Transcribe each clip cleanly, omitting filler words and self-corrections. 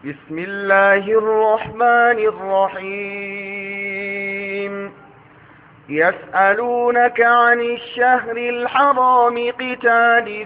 بسم الله الرحمن الرحيم يسألونك عن الشهر الحرام قتال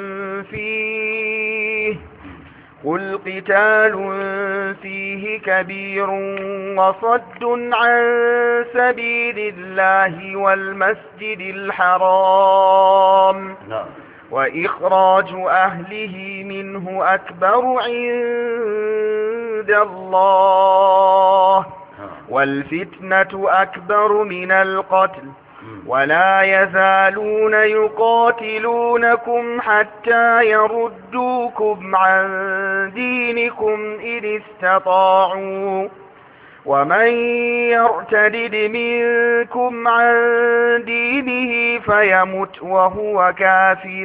فيه قل قتال فيه كبير وصد عن سبيل الله والمسجد الحرام وإخراج أهله منه أكبر عند الله والفتنة أكبر من القتل ولا يزالون يقاتلونكم حتى يردوكم عن دينكم إن استطاعوا ومن يرتدد منكم عن دينه فيمت وهو كافر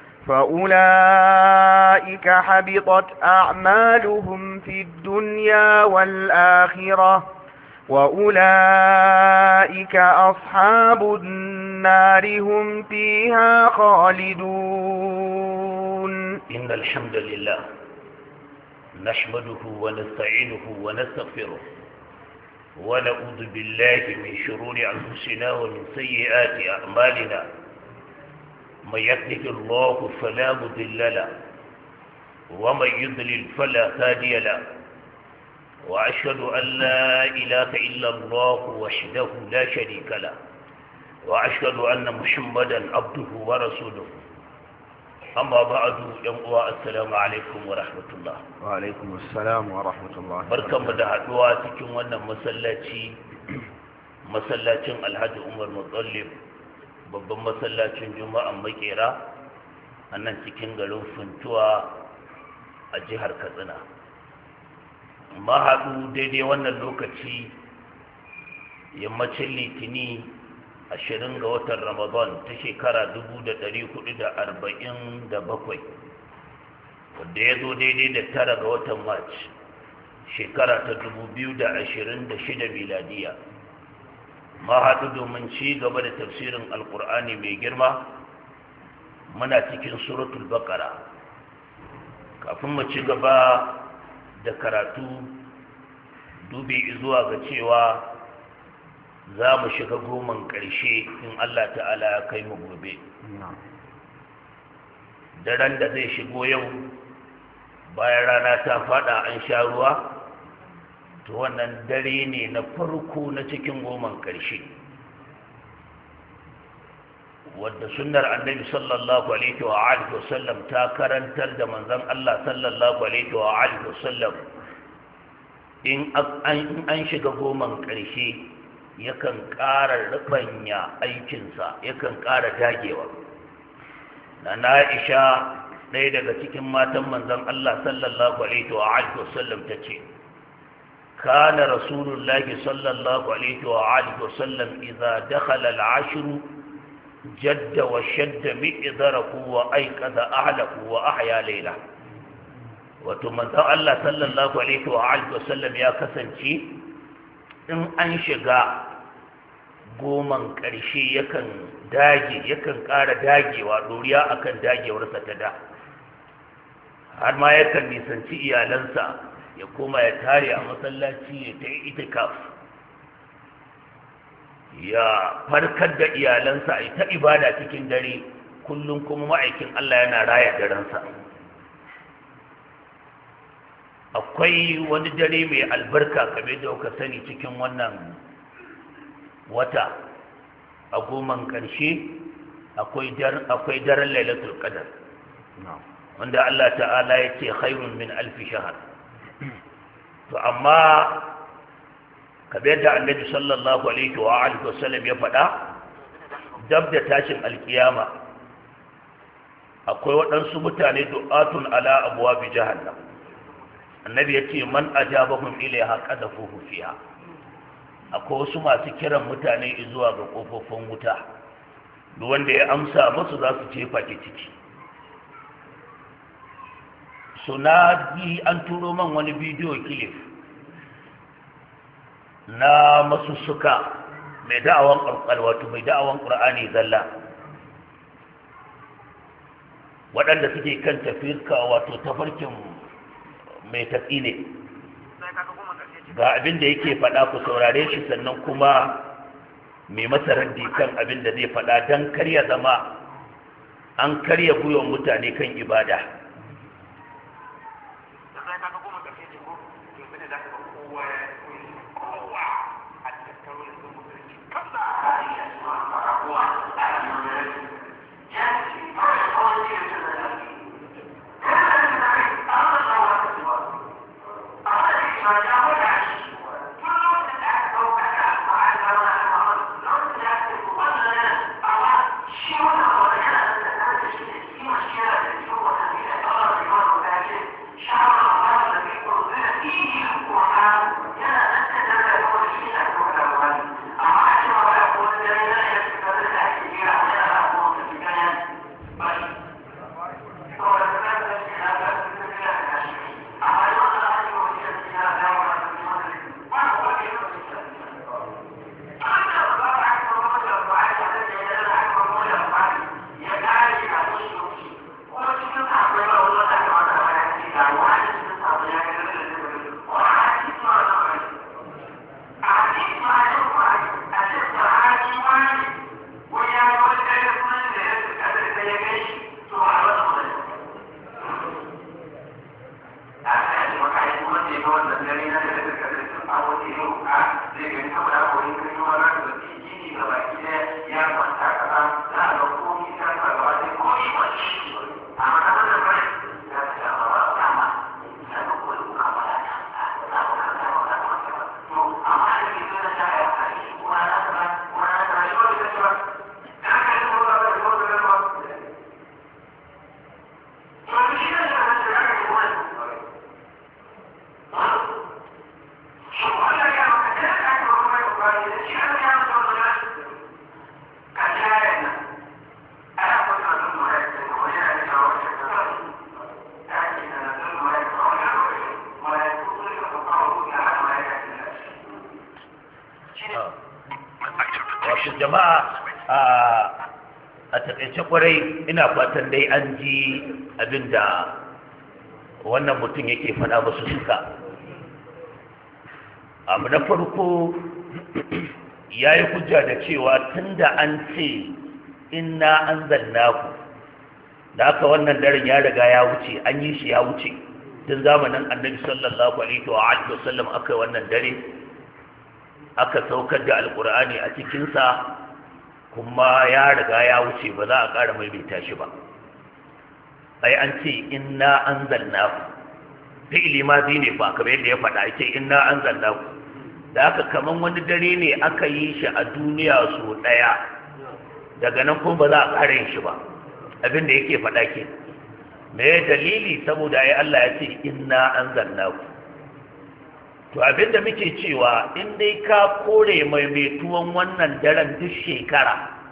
فأولئك حبطت أعمالهم في الدنيا والآخرة وأولئك أصحاب النار هم فيها خالدون. إن الحمد لله نحمده ونستعينه ونستغفره ونعوذ بالله من شرور أنفسنا ومن سيئات أعمالنا من يهده الله فلا مضل له ومن يضلل فلا هادي له وأشهد أن لا إله إلا الله وحده لا شريك له وأشهد أن محمدا عبده ورسوله أما بعد السلام عليكم ورحمة الله. وعليكم السلام ورحمة الله. بركة مدهدوا تكون وانا مسلاتين الحاج عمر مطلب babban masallacin juma'an makera a nan cikin garin funtuwa a jihar katsina. Mahaɗu daidai wannan lokaci yammacin litini 20 ga watan Ramadan ta shekara 1447 wadda ya zo daidai da 9 ga watan March shekara ta 2026 miladiya. Mahaɗu domin ci gaba da tafsirin alkur'ani mai girma muna cikin suratul baqara. Kafin mu ci gaba da karatu dubi zuwa ga cewa za mu shiga goman ƙarshe in Allah ta'ala ya kai mu gobe. Daren da zai shigo yau bayan rana ta fada an sha ruwa, to wannan dare ne na farko na cikin goman ƙarshe, wadda sunnar annabi sallallahu alaihi wa alihi wasallam ta karantar da manzon Allah sallallahu alaihi wa alihi wasallam in an shiga goman ƙarshe yakan ƙara rubanya aikinsa, yakan ƙara dagewa. Na Aisha ɗaya daga cikin matan manzon Allah sallallahu alaihi wa alihi wasallam tace kana rasulullahi sallallahu alaihi wa alihi wasallam idza dakhala al-ashr jadda wa shadda mi'darahu wa ayqadha ahlahu wa ahya layla. Wato manzon Allah sallallahu alaihi wa alihi wasallam ya kasance in an shiga goman ƙarshe yakan dage, yakan ƙara dagewa doriya akan dagewarsa ta da, har ma yakan nisanci iyalansa ya koma ya tare a masallaci ya ta yi itikaf, ya farkar da iyalansa a ta ibada cikin dare kullum, kuma ma'aikin Allah yana raya darensa. Akwai wani dare mai albarka kamar da kuka sani cikin wannan wata a goman ƙarshe akwai daren lailatul qadar wanda Allah ta'ala ya ce khairun min alfi shahar. To amma kamar yadda annabi sallallahu alaihi wa alihi wasallam ya faɗa, dab da tashin alkiyama akwai waɗansu mutane du'atun ala abwabi jahannam. Annabi ya ce man ajabahum ilaiha qadafuhu fiha. Akwai wasu masu kiran mutane zuwa ga kofofin wuta, duk wanda ya amsa musu za su jefa ki ciki. Sunadi an turo man wani bidiyo kilif na masussuka mai da'awan wato mai da'awan Qur'ani zalla, waɗanda suke kan tafiyarka wato tafarkin mai tatsi ne ga abin da yake faɗa ku saurare shi, sannan kuma mai masa raddi kan abin da zai faɗa don karya zama an karya gwiwan mutane kan ibada. Jama'a a taƙaice kwarai ina fatan dai an ji abin da wannan mutum yake faɗa ba su suka. Abu na farko ya yi hujja da cewa tun da an ce inna an zanna ku, da haka wannan daren ya riga ya wuce, an yi shi ya wuce tun zamanin annabi sallallahu alaihi wa sallam aka yi wannan dare, aka saukar da alkur'ani a cikinsa, kuma ya riga ya wuce, ba za a ƙara maimaita shi ba. Ai an ce inna anzalnahu, fi'ili madi ne ba kamar yadda ya faɗa, ce inna anzalnahu, da haka kaman wani dare ne aka yi shi a duniya so ɗaya, daga nan kuma ba za a ƙara yin shi ba, abin da yake faɗa ke. Me dalili? Saboda ai Allah ya ce inna anzalnahu. To abinda muke cewa in dai ka kore maimaituwan wannan daren duk shekara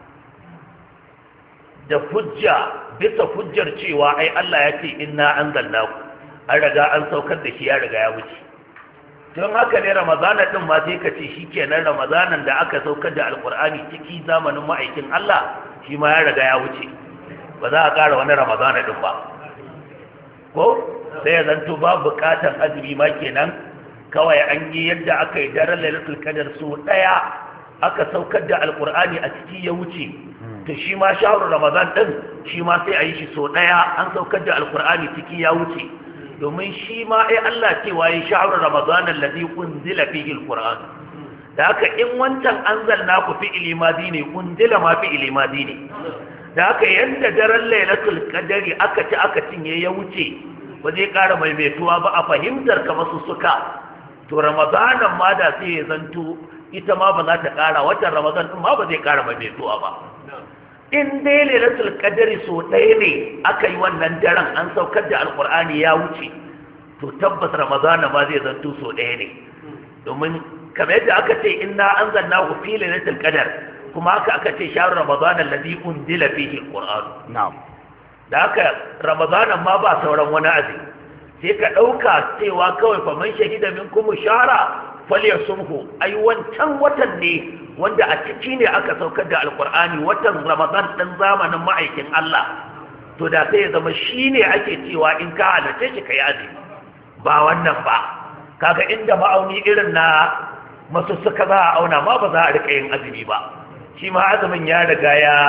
da hujja, bisa hujjar cewa ai Allah ya ce inna anzalnahu, an riga an saukar da shi, ya riga ya wuce. Don haka ne Ramadana din ma sai ka ce shikenan Ramadanan da aka saukar da Alkur'ani ciki zamanin ma'aikin Allah shi ma ya riga ya wuce, ba za a ƙara wani Ramadana din ba. Ko sai ya zanto ba buƙatan azumi ma kenan, kawai an yi yadda aka yi daren lailatul qadar so daya aka saukar da alqur'ani a ciki ya wuce, to shi ma shahrul ramadan din shi ma sai a yi shi so daya, an saukar da alqur'ani ciki ya wuce, domin shi ma ai Allah cewa yi shahrul ramadan alladhi unzila fihi alqur'an. Da haka in wancan anzalna ku fi'ili madi ne, unzila ma fi'ili madi ne. Da haka yanda daren lailatul qadari aka ci aka cinye ya wuce, ba zai ƙara maimaituwa ba a fahimtar ka masu suka. To ramadanan ma da sai ya zanto ita ma ba za ta ƙara, watan ramadan ɗin ma ba zai ƙara maimaituwa ba. In dai lailatul qadri so ɗaya ne aka yi wannan daren an saukar da alƙur'ani ya wuce, to tabbas ramadana ma zai zanto so ɗaya ne. Domin kamar yadda aka ce inna anzalnahu fi lailatul qadr, kuma haka aka ce shahrul ramadan alladhi unzila fihi alqur'an. Na'am. Da haka ramadanan ma ba sauran wani azumi, sai ka ɗauka cewa kawai faman shahida min kuma shahara faliyar sumhu, ai wancan watan ne wanda a ciki ne aka saukar da alkur'ani, watan ramadan ɗan zamanin ma'aikin Allah. To da sai ya zama shi ne ake cewa in ka halarce shi ka yi azumi, ba wannan ba. Kaga inda ma'auni irin na masu suka za a auna ma ba za a rika yin azumi ba, shi ma azumin ya riga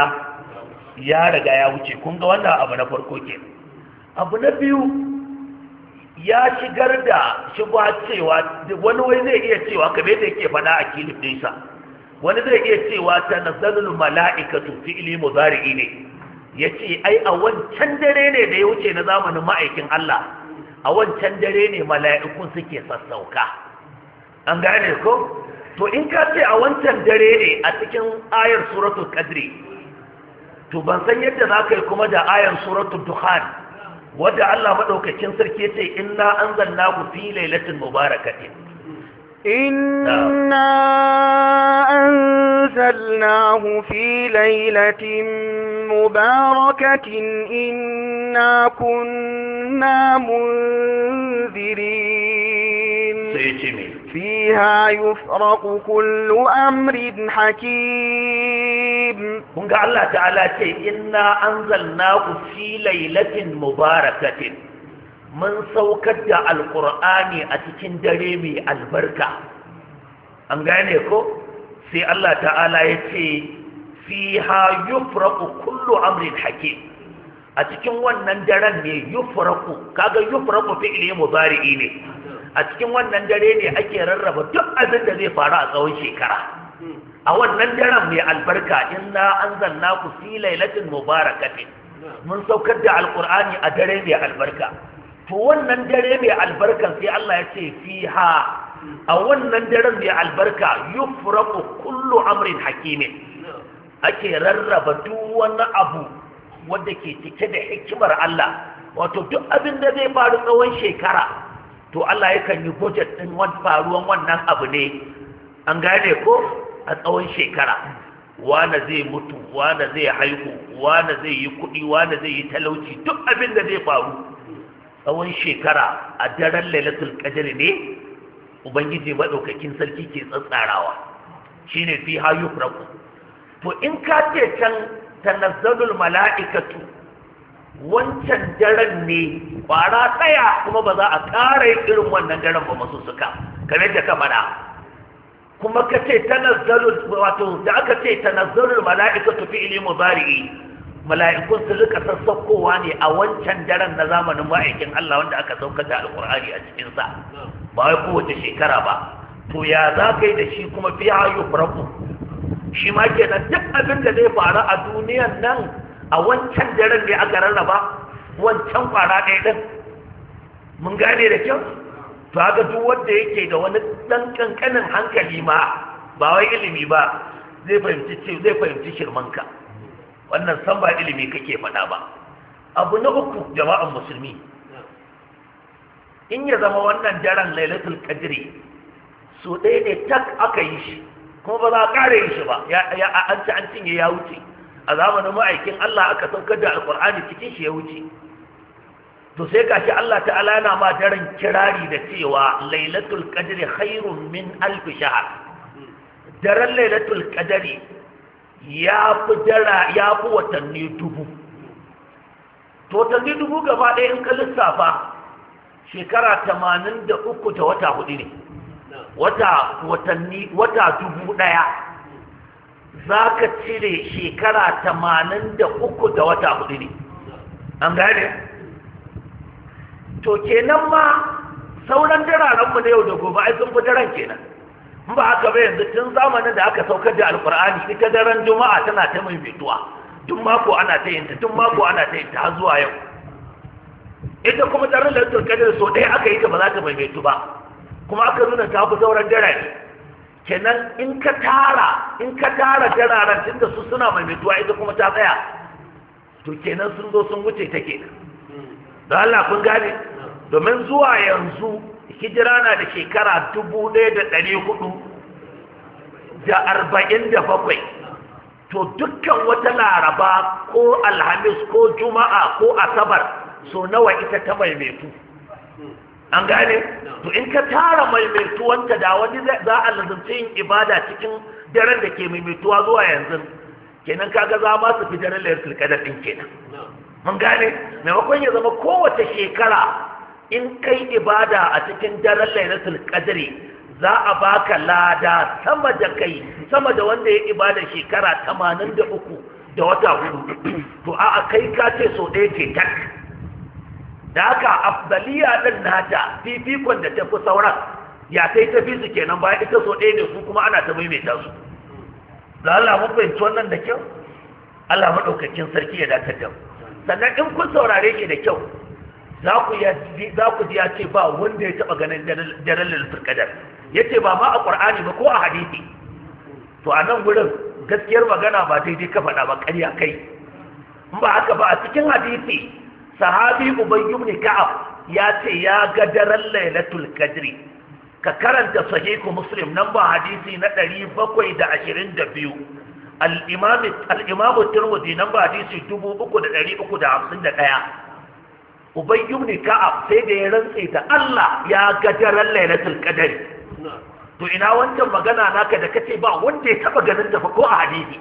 ya wuce. kun ga wannan abu na farko ke. Abu na biyu, ya shigar da shubha cewa wani wai zai iya cewa kamar yadda yake faɗa a kilif ɗinsa, wani zai iya cewa tanazzalul mala'ikatu fi'li mudari'i ne, yace ai a wancan dare ne da ya wuce na zamanin ma'aikin Allah, a wancan dare ne mala'ikun suke sassauka. An gane ko? To in ka ce a wancan dare ne a cikin ayar suratul qadri, to ban san yadda za ka yi kuma da ayar suratul dukhan wadda Allah madaukakin sarki ya ce inna anzalnahu fi lailatin mubarakatin. إنا أنزلناه في ليلة مباركة إنا كنا منذرين فيها يفرق كل أمر حكيم. قال الله تعالى إنا أنزلناه في ليلة مباركة mun saukar da alkur'ani a cikin dare mai albarka. An gane ko? Sai Allah ta'ala ya ce fiha yufraqu kullu amrin hakim. A cikin wannan daren ne yufraqu, kaga yufraqu fi'li mudari'i ne. A cikin wannan dare ne ake rarraba duk abin da zai faru a tsawon shekara. A wannan daren mai albarka, inna anzalnahu fi lailatin mubarakatin. Mun saukar da alkur'ani a dare mai albarka. To wannan dare mai albarkan sai Allah ya ce fiha, a wannan daren mai albarka yufraqu kullu amrin hakimin, ake rarraba duk wani abu wanda ke cike da hikimar Allah. Wato duk abin da zai faru tsawon shekara, to Allah yakan yi budget din faruwan wannan abu ne. An gane ko? A tsawon shekara wane zai mutu, wane zai haihu, wane zai yi kuɗi, wane zai yi talauci, duk abin da zai faru tsawon shekara a daren lailatul qadr ne ubangiji madaukakin sarki ke tsatsarawa, shine fi ha yufraqu. to in ka ce can tanazzalul mala'ikatu, wancan daren ne kwara daya kuma ba za a ƙara irin wannan daren ba masu suka kamar da ka faɗa. kuma ka ce tanazzalul, wato da aka ce tanazzalul mala'ikatu fi'li mudari'i, mala'ikun su rika sassaukowa ne a wancan daren na zamanin ma'aikin Allah wanda aka saukar da alkur'ani a cikinsa, ba wai kowace shekara ba. to ya za ka yi da shi kuma fi hayu furaku, shi ma kenan duk abin da zai faru a duniyan nan a wancan daren ne aka rarraba wancan kwara ɗaya ɗin. mun gane da kyau? to haka duk wanda yake da wani ɗan ƙanƙanin hankali ma ba wai ilimi ba zai fahimci shirmanka. wannan san ba ilimi kake faɗa ba. abu na uku, jama'an musulmi, in ya zama wannan daren lailatul qadri so ɗaya ne tak aka yi shi kuma ba za a ƙara yin shi ba, an cinye ya wuce. a zamanin ma'aikin Allah aka saukar da alƙur'ani cikin shi ya wuce. to sai gashi Allah ta'ala yana ma daren kirari da cewa lailatul qadri khairun min alf shahr. daren lailatul qadri ya fi watanni 1000. to watanni 1000 gaba ɗaya in ka lissafa shekara 83 da wata 4 ne. wata 1000 za ka cire shekara 83 da wata 4 ne. an gane? to kenan ma sauran dararenmu na yau da gobe ai sun fi daren kenan. in ba haka ba yanzu tun zamanin da aka saukar da alkur'ani ita daren juma'a tana ta mai fituwa, tun mako ana ta yinta har zuwa yau. ita kuma daren lailatul qadr so ɗaya aka yi ta ba za ta maimaitu ba, kuma aka nuna ta fi sauran dare. kenan in ka tara dararen tunda su suna maimaituwa ita kuma ta tsaya, to kenan sun zo sun wuce take. don Allah kun gane? domin zuwa yanzu hijira na da shekara 1447. to dukkan wata laraba ko alhamis ko juma'a ko asabar so nawa ita ta maimaitu. an gane? to in ka tara maimaituwanta da wani za a lazumci yin ibada cikin daren da ke maimaituwa zuwa yanzu, kenan kaga za ma su fi daren lailatul qadr din kenan. mun gane? maimakon ya zama kowace shekara in kai ibada a cikin daren lailatul qadri za a baka lada sama da wanda ya ibada shekara 83 da wata hudu. To a kai ka ce so ɗaya ce tak, da haka afdaliya din nata fifikon da tafi sauran ya sai tafi su kenan bayan ita so ɗaya ne su kuma ana ta maimaita su. da Allah mun fahimci wannan da kyau. Allah maɗaukakin sarki ya dakatar. Sannan in kun saurare shi da kyau za ku ji ya ce ba wanda ya taɓa ganin daren lailatul qadar, ya ce ba ma a ƙur'ani ba ko a hadisi. To a nan gurin gaskiyar magana ba daidai ka faɗa ba, ƙarya kai. In ba haka ba a cikin hadisi sahabi Ubay ibn Ka'ab ya ce ya ga daren lailatul qadri. Ka karanta sahihu Muslim nan ba hadisi na 722, al-Imam Tirmidhi nan ba hadisi 3351. Ubay ibn Ka'ab sai da ya rantse ta Allah ya ga daren lailatul qadri. To ina wancan magana naka da kace ba wanda ya taba ganin ta fa ko a hadisi.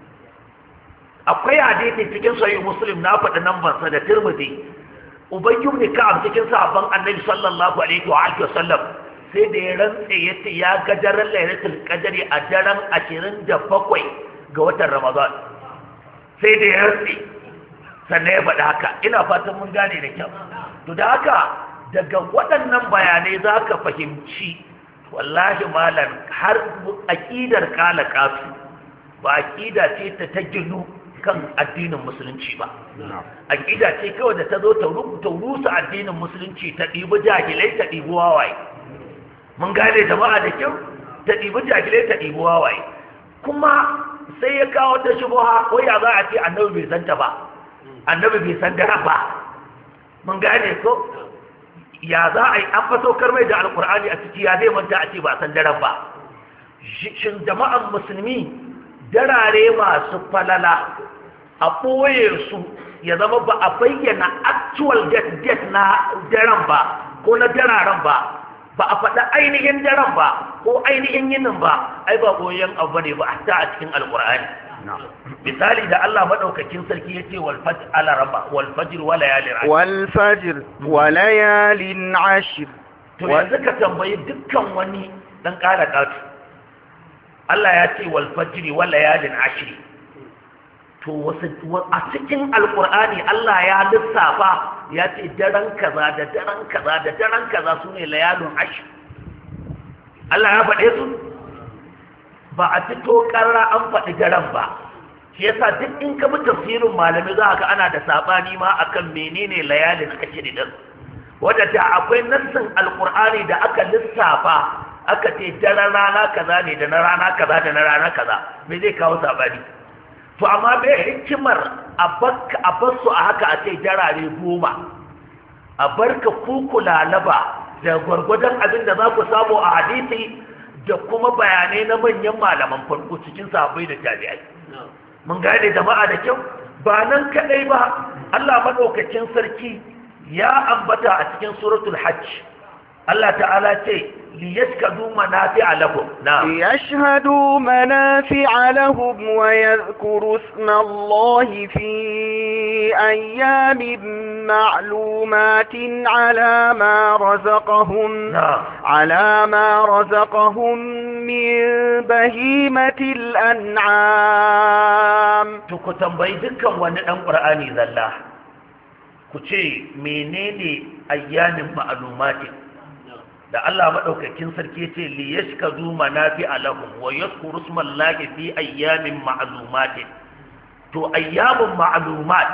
Akwai hadisi cikin sahih Muslim na faɗi nambar sa da Tirmidhi. Ubay ibn Ka'ab cikin sahabban Annabi sallallahu alaihi wa alihi wasallam sai da ya rantse yace ya ga daren lailatul qadri a daren 27 ga watan Ramadan. Sai da ya rantse sannan ya faɗi haka. Ina fatan mun gane da kyau. To da haka daga waɗannan bayanai za ka fahimci wallahi malam har aƙidar kala kasu ba aƙida ce ta ginu kan addinin musulunci ba. Aƙida ce kawai da ta zo ta rusa addinin musulunci, ta ɗibi jahilai ta ɗibi wawaye. Mun gane jama'a da kyau, ta ɗibi jahilai ta ɗibi wawaye. Kuma sai ya kawo ta shubuha ko ya za a ce annabi bai santa ba, annabi bai san daren ba. Mun gane ko ya za a yi an fasaukar mai da alkur'ani a ciki ya zai manta a ce ba san daren ba. Shin jama'an musulmi darare masu falala a ɓoye su ya zama ba a bayyana actual date na daren ba ko na dararen ba, ba a faɗa ainihin daren ba ko ainihin yinin ba, ai ba ɓoyen abu ne ba hatta a cikin alkur'ani. Misali da Allah madaukakin sarki yace wal fajr ala rabba wal fajr wa layalin ashr, wal fajr wa layalin ashr. To yanzu ka tambayi dukkan wani dan kara katu, Allah ya ce wal fajr wa layalin ashr. To a cikin alqur'ani Allah ya lissafa ya ce daren kaza da daren kaza da daren kaza sune layalin ashr. Allah ya faɗe su ba a fito karra an faɗi daren ba. Shi yasa duk in ka bi tafsirin malami za ka ana da sabani ma akan menene layalin ashri din, wanda da akwai nassin alqur'ani da aka lissafa aka ce daren rana kaza ne da na rana kaza da na rana kaza, me zai kawo sabani? To amma bai hikimar a basu a haka a ce jarare 10, a barka kuku lalaba da gwargwadon abin da za ku samu a hadisi da kuma bayanai na manyan malaman farko cikin sahabbai da tabi'ai. Mun gane jama'a da kyau. Ba nan kadai ba, Allah madaukakin sarki ya ambata a cikin suratul hajj. Allah ta'ala ce liyashhadu manafi'a lahum. liyashhadu manafi'a lahum wa yadhkuru isma Allahi fi ayyamin ma'lumatin ala ma razaqahum min bahimatil an'am. To ku tambayi dukkan wani dan Qur'ani zalla, ku ce menene ayyamin ma'lumatin da Allah madaukakin sarki yace li yashkadu manafi'a lahum wa yadhkuru ismallahi fi ayyamin ma'lumatin. To ayyamun ma'lumat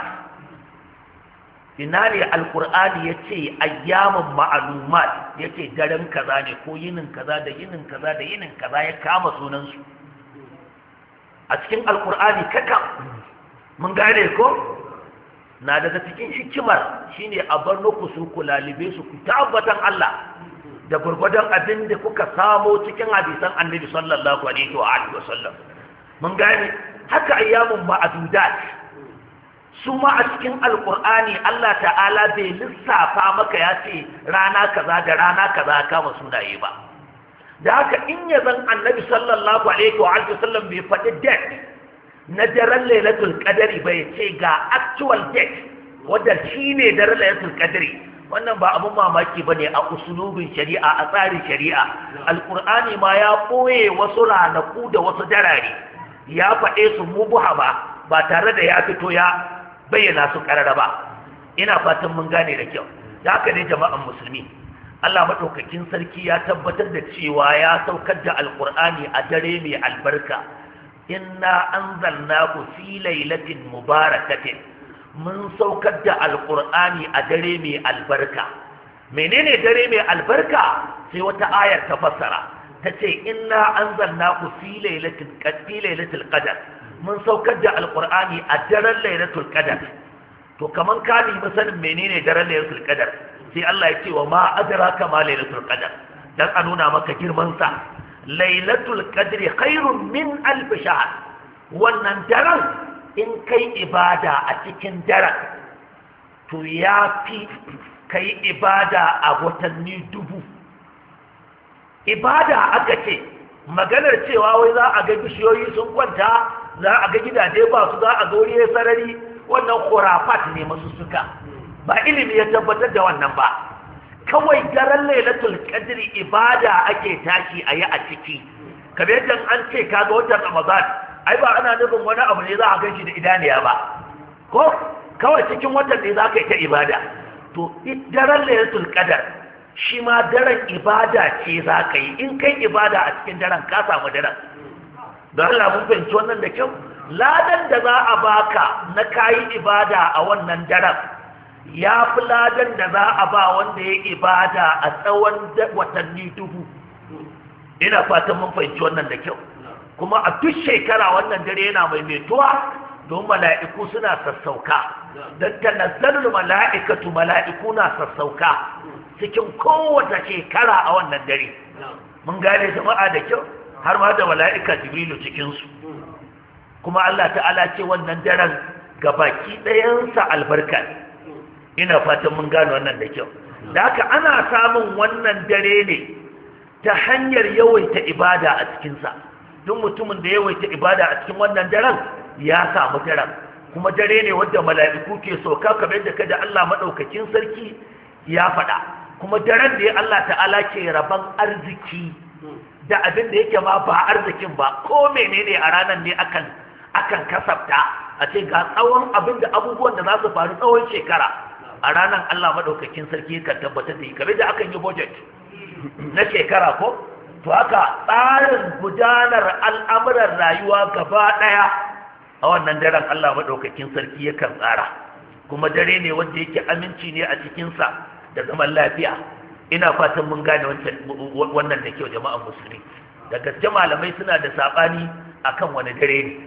ina ne alqur'ani yace ayyamun ma'lumat, yace daren kaza ne ko yinin kaza da yinin kaza da yinin kaza ya kama sunan su a cikin alqur'ani kaka. Mun gane ko na daga cikin hikimar shine a bar ku su kulalibe su ku tabbatan Allah da gurgudan abin da kuka samo cikin hadisan Annabi sallallahu alaihi wa alihi wasallam. Mun gane haka ayyamun ma'dudat su ma a cikin alqur'ani Allah ta'ala bai lissafa maka ya ce rana kaza da rana kaza kama sunaye ba. Da haka in ya zan Annabi sallallahu alaihi wa alihi wasallam bai faɗi date na daren lailatul qadri bai ce ga actual date wanda shine daren lailatul qadri, wannan ba abun mamaki bane a usulubin shari'a, a tsarin shari'a. Alqur'ani ma ya koye wasu ranaku da wasu darare, ya faɗe su mubuhama ba tare da ya fito ya bayyana su karara ba. Ina fatan mun gane da kyau. Da haka ne jama'an musulmi, Allah madaukakin sarki ya tabbatar da cewa ya saukar da alqur'ani a dare mai albarka. Inna anzalnahu fi lailatin mubarakatin, mun saukar da alqur'ani a dare mai albarka. Menene dare mai albarka? Sai wata ayar ta fassara, tace inna anzalnahu fi lailatul qadr, mun saukar da alqur'ani a daren lailatul qadr. To kaman ka nemi sanin menene daren lailatul qadr, sai Allah ya ce wa ma adraka ma lailatul qadr, dan a nuna maka girman sa. Lailatul qadri khairun min alf shahr, wannan daren in kai ibada a cikin daren to yafi kai ibada a watanni 1000. Ibada aka ce, maganar cewa wai za a ga bishiyoyi sun kwanta, za a ga gidaje ba su, za a ga wuri sarari, wannan khurafat ne masu suka, ba ilimi ya tabbatar da wannan ba. Kawai daren lailatul qadri ibada ake tashi a yi a ciki. Kamar yadda an ce kaga watan Ramadan, ai ba ana nufin wani abu ne za a ganshi da idaniya ba, ko kawai cikin watan ne za ka yi ta ibada. To daren lailatul qadr shi ma daren ibada ce za ka yi. In kai ibada a cikin daren ka samu daren. Don Allah mun fahimci wannan da kyau. Ladan da za a baka na kayi ibada a wannan daren ya fi ladan da za a ba wanda ya ibada a tsawon watanni 1000. Ina fatan mun fahimci wannan da kyau. Kuma a duk shekara wannan dare yana maimaituwa don mala'iku suna sassauka. Don tanazzalul mala'ikatu, mala'iku na sassauka cikin kowace shekara a wannan dare. Mun gane jama'a da kyau, har ma da mala'ika Jibrilu cikinsu. Kuma Allah ta'ala ce wannan daren gabaki ɗayansa albarka. Ina fatan mun gano wannan da kyau. Da haka ana samun wannan dare ne ta hanyar yawaita ibada a cikinsa. Duk mutumin da yawaita ibada a cikin wannan daren ya samu daren. Kuma dare ne wanda mala'iku ke sauka, kamar yadda kada Allah madaukakin sarki ya faɗa. Kuma daren da Allah ta'ala ke raban arziki da abin da yake ma ba arzikin ba, ko menene a ranar ne akan kasafta a ce ga tsawon abin da abubuwan da za su faru tsawon shekara. A ranar Allah maɗaukakin sarki kan tabbatar da yi, kamar da akan yi budget na shekara ko? To haka tsarin gudanar al'amuran rayuwa gaba ɗaya a wannan daren Allah maɗaukakin sarki yakan tsara. Kuma dare ne wanda yake aminci ne a cikinsa da zaman lafiya. Ina fatan mun gane wannan da kyau jama'an musulmi. Da gaske malamai suna da saɓani akan wani dare ne.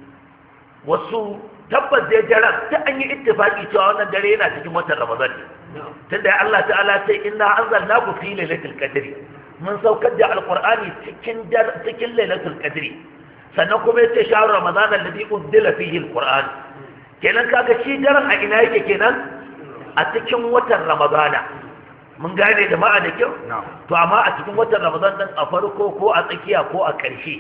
Wasu tabbas dai daren ta an yi ittifaki cewa wannan dare yana cikin watan Ramadan ne. Tunda Allah ta'ala sai inna anzalnahu fi lailatul qadri, mun saukar da alqur'ani cikin lailatul qadri. Sannan kuma yace shahru ramadan alladhi unzila fihi alqur'an. Kenan kaga shi daren a ina yake kenan? A cikin watan Ramadana. Mun gane jama'a da kyau? To amma a cikin watan Ramadan din a farko ko a tsakiya ko a ƙarshe.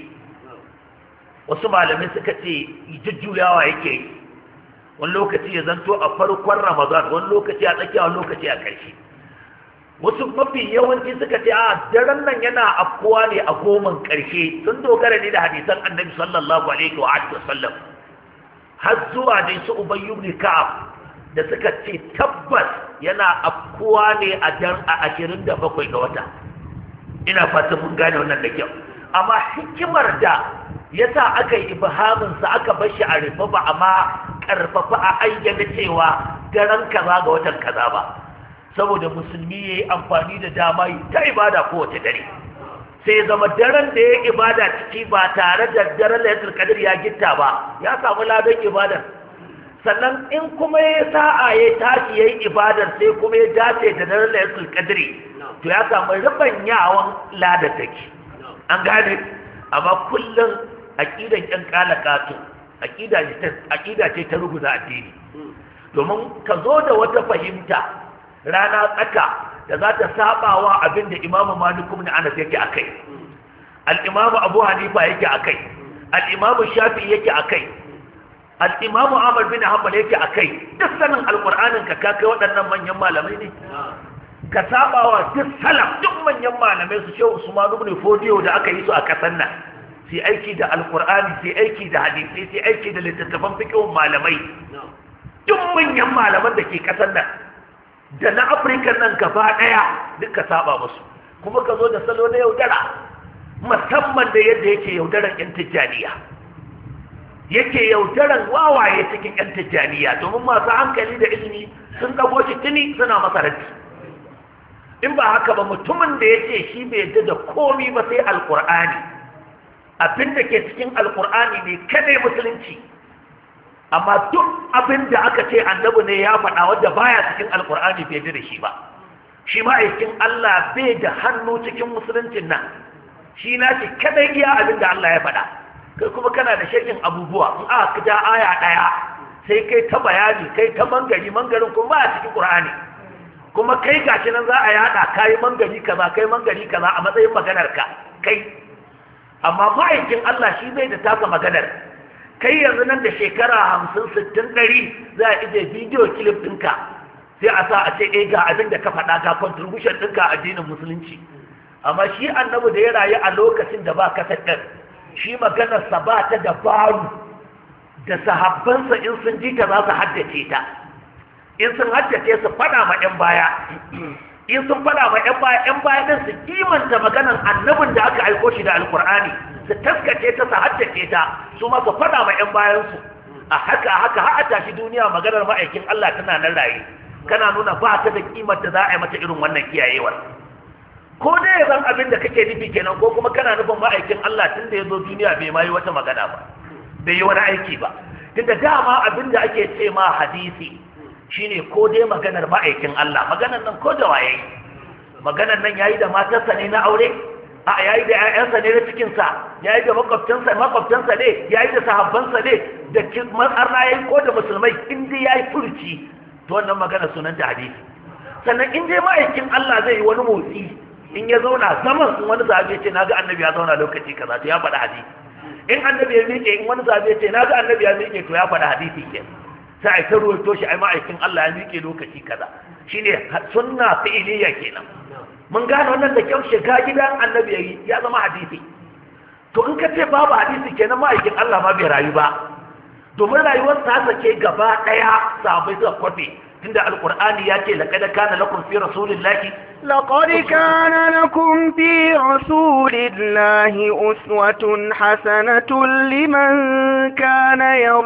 Wasu malamai suka ce jujjuyawa yake yi. Wani lokaci ya zanto a farkon Ramadan, wani lokaci a tsakiya, wani lokaci a ƙarshe. Wasu mafi yawanci suka ce a daren nan yana afkuwa ne a goman ƙarshe. Sun dogara ne da hadisan Annabi sallallahu alaihi wa sallam. Har zuwa dai su Ubay ibn Ka'ab da suka ce tabbas yana afkuwa ne a 27 ga wata. Ina fatan mun gane wannan da kyau. Amma hikimar da yasa aka yi ibhaminsa aka bar shi a rufe ba, amma karfafa a ayyana cewa daren kaza ga watan kaza ba, saboda musulmi ya yi amfani da dama ta ibada kowace dare. Sai zama daren da ya ibada ciki ba tare da daren Lailatul Qadr ya gitta ba, ya samu ladan ibadar. Sannan in kuma ya sa'a ya tashi ya yi ibadar sai kuma ya dace da daren Lailatul Qadr, to ya samu rubanyawan ladataki. An gane? Amma kullum aqidan ƴan kalakatu aqida ce ta ruguza addini. Domin ka zo da wata fahimta rana tsaka da za ta sabawa abinda Imam Malik ibn Anas yake akai, al-Imam Abu Hanifa yake akai, al-Imam Shafi'i yake akai, al-Imam Ahmad bin Hanbal yake akai duk sanin alqur'anin ka kai waɗannan manyan malamai ne ka sabawa duk salaf duk manyan malamai su Shehu Usman ibn Fodiyo da aka yi su a kasan nan sai aiki da alqur'ani sai aiki da hadisi sai aiki da littattafan fiqhun malamai duk manyan malaman da ke kasan nan da na Afirka nan gaba daya duka saba musu kuma ka zo da salo na yaudara musamman da yadda yake yaudaran yan tijjaniya yake yaudaran wawaye cikin yan tijjaniya domin masu hankali da ilimi sun dago shi tuni suna masa raddi in ba haka ba mutumin da yake shi bai yadda da komi ba sai alkur'ani abin da ke cikin alkur'ani ne kadai musulunci amma duk abin da aka ce annabi ne ya faɗa wanda baya cikin alkur'ani bai yadda da shi ba shi ma'aikin Allah bai da hannu cikin musuluncin nan shi na shi kadai iya abin da Allah ya faɗa kai kuma kana da shekin abubuwa in aka ja aya ɗaya sai kai ta bayani kai ta mangarin kuma ba a cikin ƙur'ani kuma kai gashi nan za a yada kai mangari kaza a matsayin maganar ka kai amma ma'aikin Allah shi bai da taka maganar kai yanzu nan da shekara 50 60 100 za a ije bidiyo clip ɗinka sai a sa a ce ga abin da ka faɗa ga contribution ɗinka a addinin musulunci amma shi annabi da ya rayu a lokacin da ba kasar ɗin shi maganarsa ba ta dabaru da sahabbansa in sun ji ta za su haddace ta in sun haddace su faɗa ma 'yan baya in sun faɗa ma 'yan baya ɗin su kimanta maganar annabin da aka aiko shi da alkur'ani su taskace ta su haddace ta su ma su faɗa ma 'yan bayansu a haka har a tashi duniya maganar ma'aikin Allah tana nan raye kana nuna ba ta da kimar da za a yi mata irin wannan kiyayewar ko dai zan abin da kake nufi kenan ko kuma kana nufin ma'aikin Allah tun da ya zo duniya bai ma yi wata magana ba bai yi wani aiki ba tunda dama abin da ake ce ma hadisi shine ko dai maganar ma'aikin Allah maganar nan ko da waye maganar nan yayi da matarsa ne na aure a yayi da ƴaƴansa ne na cikin sa yayi da makwabtansa ne yayi da sahabbansa ne da arna yayi ko da musulmai in dai yayi furci to wannan magana sunan ta hadisi sannan in dai ma'aikin Allah zai yi wani motsi in ya zauna zaman in wani sahabi ya ce naga annabi ya zauna lokaci kaza to ya faɗa hadisi in annabi ya miƙe in wani sahabi ya ce naga annabi ya miƙe to ya faɗa hadisi ke sai ai ta ruwaito shi ai ma'aikin Allah ya miƙe lokaci kaza shine sunna fi'iliya kenan mun gane wannan da kyau shiga gidan annabi yayi ya zama hadisi to in ka ce babu hadisi kenan ma'aikin Allah ma bai rayu ba domin rayuwar ta sake gaba daya sahabbai suka kwafe tunda alqur'ani ya ce laqad kana lakum fi rasulillahi لقد كان لكم في رسول الله أسوة حسنة لمن كان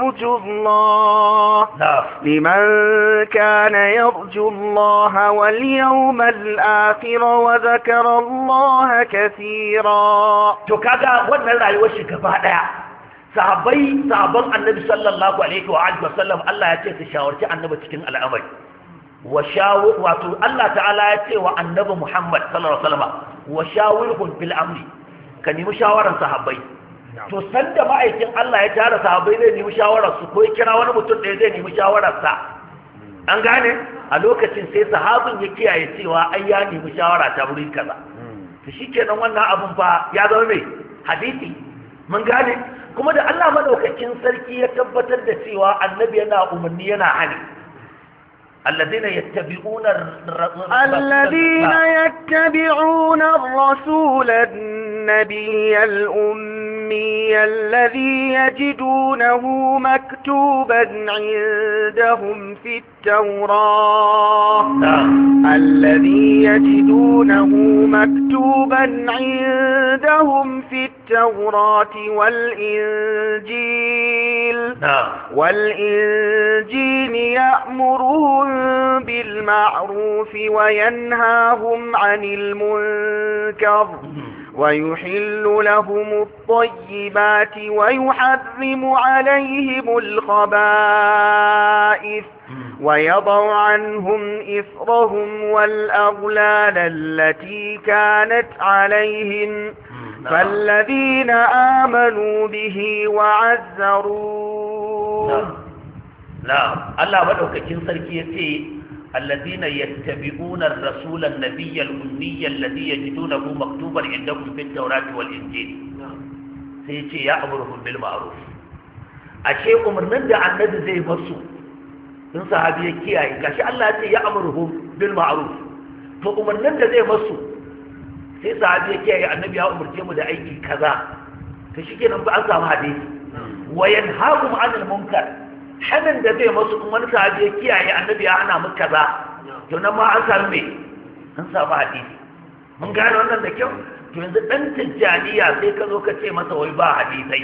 يرجو الله واليوم الآخر وذكر الله كثيرا to kaga wannan rayuwar shi gaba daya sahabban annabi sallallahu alaihi wa alihi wasallam Allah ya ce su shawarci annabi cikin al'amari wato Allah ta'ala ya ce wa annabi Muhammad sallallahu alaihi wasallam wa shawirhum fil amri ka nemi shawaran sahabbai to sanda ma'aikin Allah ya tara sahabbai zai nemi shawarar su ko ya kira wani mutum da zai nemi shawarar sa an gane a lokacin sai sahabin ya kiyaye cewa ai ya nemi shawara ta wurin kaza to shikenan wannan abun fa ya zama mai hadisi mun gane kuma da Allah madaukakin sarki ya tabbatar da cewa annabi yana umarni yana hani الذين يتبعون الرسول النبي الأمي الذي يجدونه مكتوبا عندهم في التوراة والإنجيل يأمرهم بالمعروف وينهاهم عن المنكر ويحل لهم الطيبات ويحرم عليهم الخبائث ويضع عنهم إثرهم والأغلال التي كانت عليهم فالذين آمنوا به وعزروه نعم الله مدوكاكين سركي يتي الذين يتبعون الرسول النبي الأمي الذي يجدونه مكتوبا عندهم في التوراة والإنجيل سيتي يأمرهم بالمعروف ashe umarnin da annabi zai basu in sahabi ya kiyaye gashi Allah ya ce ya amruhum bil ma'ruf to umarnin da zai basu sai sahabi ya kiyaye annabi ya umarce mu da aiki kaza to shikenan ba an samu hadisi wa yanhahum 'anil munkar hanin da zai masu in wani sahabi ya kiyaye annabi ya hana mu kaza to nan ma an samu me an samu hadisi mun gane wannan da kyau to yanzu dan tijjaniya sai ka zo ka ce masa wai ba hadisai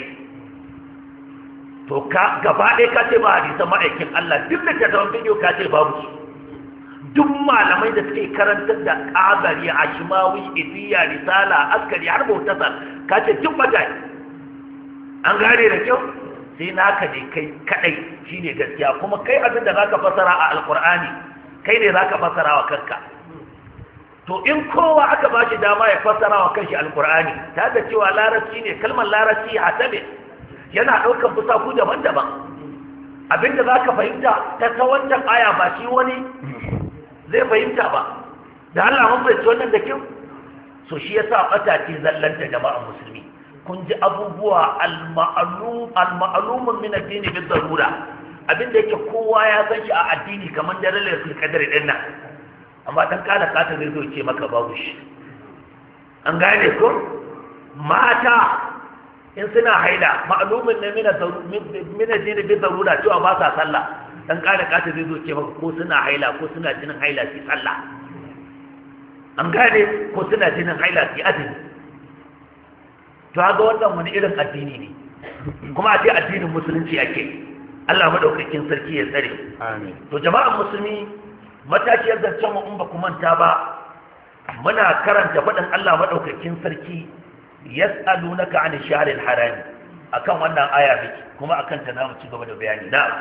to ka gaba ɗaya ka ce ba hadisan ma'aikin Allah duk da ta zama bidiyo ka ce babu su duk malamai da suke karantar da ƙabari ashimawi ifiya risala askari har bautasar ka ce duk mata an gane da kyau sai naka ne kai kadai shine gaskiya kuma kai abin da zaka fasara a alqur'ani kai ne zaka fasara wa kanka to in kowa aka bashi dama ya fasara wa kanshi alqur'ani ta da cewa larabci ne kalmar larabci a tabe yana daukar fusaku daban-daban abinda zaka fahimta ta wancan aya ba shi wani zai fahimta ba da Allah mun fahimci wannan da kyau so shi yasa bata ce zallanta jama'an musulmi kun ji abubuwa al-ma'lumun min addini bi darura abinda yake kowa ya san shi a addini kamar da lailatul qadr din nan amma dan kada kata zai zo ce maka babu shi an gane ko mata in suna haila ma'lumun ne min addini bi darura cewa ba sa sallah dan kada kata zai zo ce maka ko suna haila ko suna jinin haila su sallah an gane ko suna jinin haila su azumi to ga wannan wani irin addini ne kuma a ce addinin musulunci ake Allah madaukakin sarki ya tsare amin to jama'an musulmi matashiyar zancen mu in ba ku manta ba muna karanta faɗin Allah madaukakin sarki yas'alunaka 'anil shahril haram akan wannan aya miki kuma akan ta namu ci gaba da bayani na'am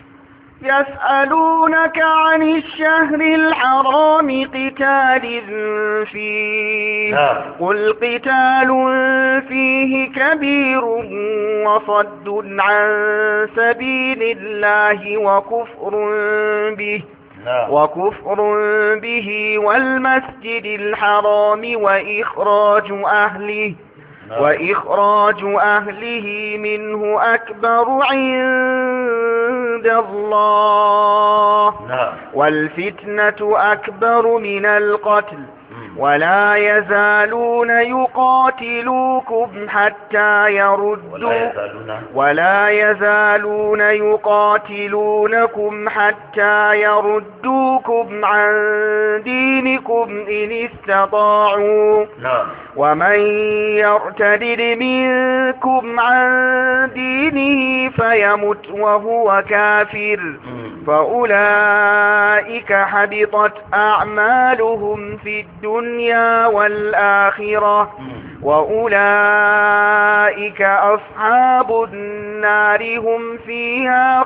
يسألونك عن الشهر الحرام قتال فيه قل قتال فيه كبير وصد عن سبيل الله وكفر به والمسجد الحرام وإخراج أهله منه أكبر عند الله والفتنة أكبر من القتل ولا يزالون يقاتلونكم حتى يردوكم عن دينكم إن استطاعوا ومن يرتد منكم عن دينه فيمت وهو كافر فأولئك حبطت أعمالهم في الدنيا والآخرة وأولئك أصحاب النار هم فيها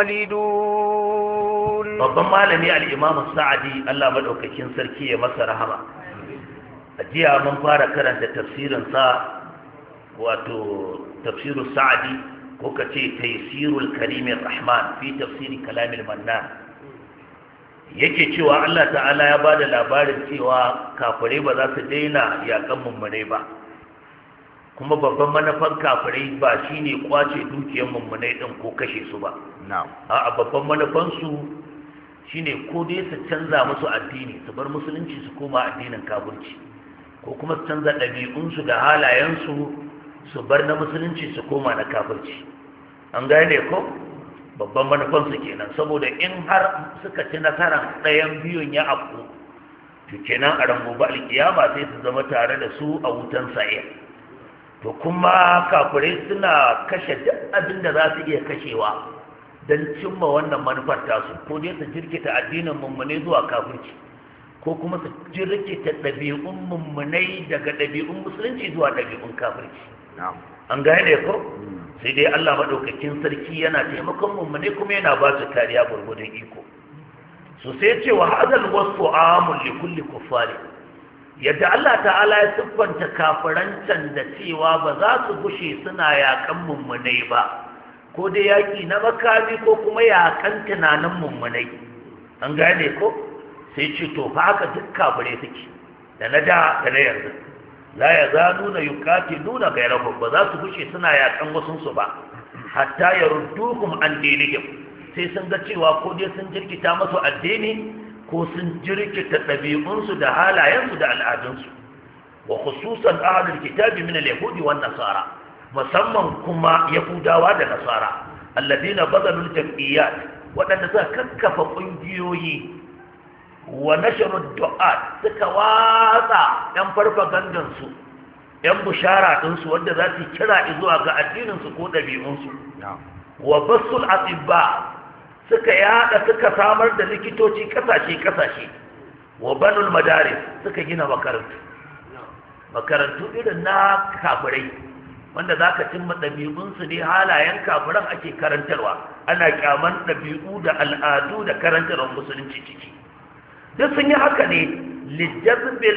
خالدون. babban malami al-Imam Sa'di Allah madaukakin sarki ya masa rahama ajiya mun fara karanta tafsirin sa wato tafsirus Sa'di ko kace taysirul karimir rahman fi tafsiri kalamil mannan yake cewa Allah ta'ala ya bada labarin cewa kafirai ba za su daina yakan mummunai ba kuma babban manufan kafirai ba shine kwace dukiyar mummunai din ko kashe su ba a'a babban manufan su shine ko dai su canza musu addini su bar musulunci su koma addinin kafirci ko kuma su canza ɗabi'unsu da halayensu su bar na musulunci su koma na kafirci an gane ko babban manufansu kenan saboda in har suka ci nasarar ɗayan biyun ya afku to kenan a rangoba alkiyama sai su zama tare da su a wutan sa'ir to kuma kafirai suna kashe duk abin da za su iya kashewa don cimma wannan manufar tasu ko dai su jirkita addinin mummunai zuwa kafirci ko kuma su jirkita ɗabi'un mummunai daga ɗabi'un musulunci zuwa ɗabi'un kafirci an gane ko sai dai Allah madaukakin sarki yana taimakon mummune kuma yana ba su kariya gurgudun iko so sai ce wa hadal wasfu amul li kulli kuffari yadda Allah ta'ala ya siffanta kafirancan da cewa ba za su gushe suna yakan mummunai ba ko dai yaki na makami ko kuma yakan tunanin mummunai an gane ko sai ce to fa haka duk kafire suke da na da na yanzu la yazaluna yuqatiluna gairahum ba za su gushe suna yakan wasun su ba hatta yaruddukum an dinihim, sai sun ga cewa ko dai sun jirkita masu addini ko sun jirkita ɗabi'unsu da halayensu da al'adunsu. Wa khususan ahlul kitabi min al-yahudi wan nasara, musamman kuma yahudawa da nasara, alladina bazalul jam'iyyat, waɗanda suka kakkafa ƙungiyoyi wa nasharud du'at, suka watsa yan farfagandansu, yan bushara ɗinsu wanda za su kira zuwa ga addininsu ko ɗabi'unsu. Wa basul atibba, suka yada suka samar da likitoci kasashe wa banul madaris, suka gina makarantu irin na kafirai wanda za ka cimma ɗabi'unsu ne, halayen kafiran ake karantarwa, ana kyaman ɗabi'u da al'adu da karantarwar musulunci ciki. duk sun yi haka ne lijazbil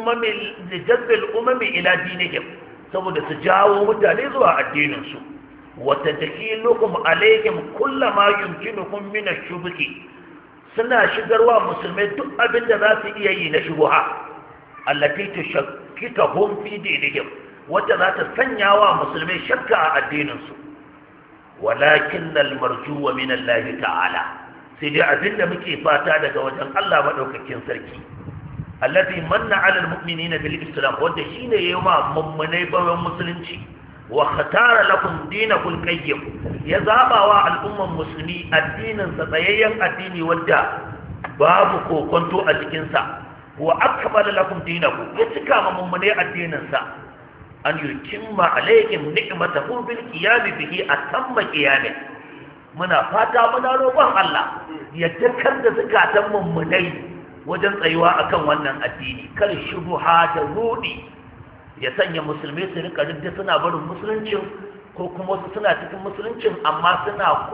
umami ila dinihim, saboda su jawo mutane zuwa addininsu. wata dakilukum alaihim kullama yumkinukum min ash-shubhi, suna shigarwa musulmai duk abin da za su iya yi na shubuha, allati tushakkikuhum fi dinihim, wacce za ta sanya wa musulmai shakka a addininsu. walakin al-marjuwa min Allah ta'ala, sai dai abin da muke fata daga wajen Allah madaukakin sarki, allati manna 'ala al-mu'minina bil islam, wanda shine yayi ma mummunai bayan musulunci, wa khatara lakum dinakum qayyim, ya zaba wa al'umman musulmi addinin sa tsayayyen addini wanda babu kokonto a cikin sa, wa akmala lakum dinakum, ya cika ma mummunai addinin sa, an yutimma alaykum ni'matahu bil qiyam bihi atamma qiyam. Muna fata muna roƙon Allah ya dakar da zakatan mummunai wajen tsayuwa akan wannan addini, kar shubuha da rudi ya sanya musulmai su rika ridda suna barin musuluncin, ko kuma wasu suna cikin musuluncin amma